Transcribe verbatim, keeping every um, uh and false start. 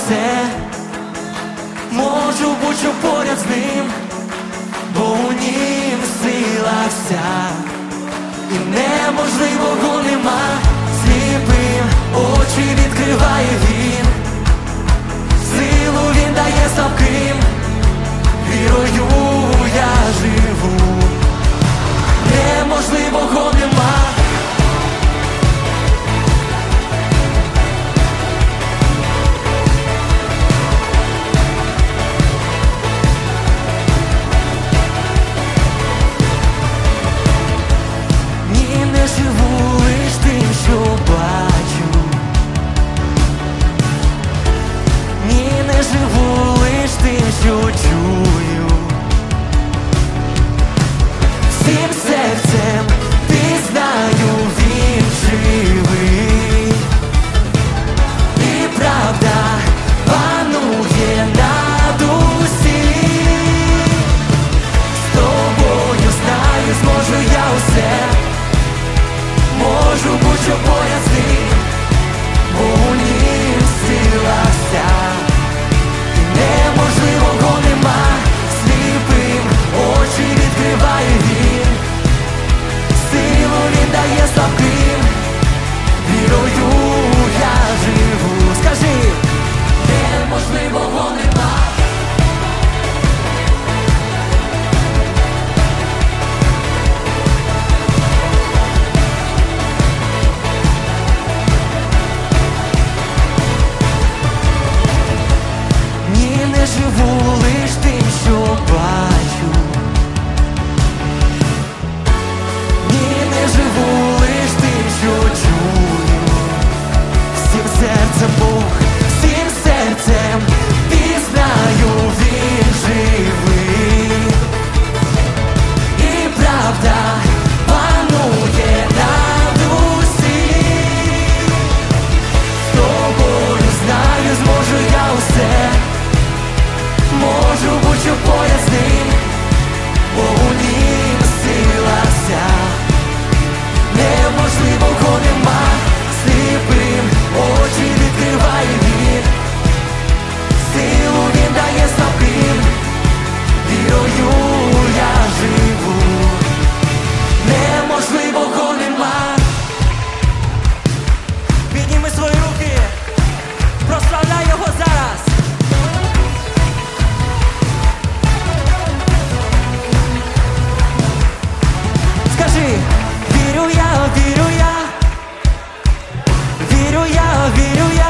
все, можу бути що поряд з ним, бо у нім сила вся, і неможливого нема. Сліпим очі відкриває він, силу він дає слабким, вірою я живу, неможливого нема. Живу лиш тим, що бачу, ні, не живу лиш тим, що чую. Всім серцем пізнаю, він живий, і правда панує над усім. З тобою знаю, зможу я усе, можу бути що поряд з ним, бо у нім сила вся, і неможливого нема. Сліпим очі відкриває він, силу він дає слабким, вірою я живу. Скажи, неможливого нема. Живу лиш тим, що бачу, ні, не живу лиш тим, що чую. Всім серцем Бог, всім серцем пізнаю, він живий, і правда панує над усім. З тобою знаю, зможу я усе, можу бути що поряд з ним, бо у нім сила вся, неможливого нема. Сліпим очі відкриває він, силу він дає слабким, вірою я живу, неможливого нема. Підніми свої руки, прославляй його зараз. Вірю я, вірю я, вірю я, вірю я.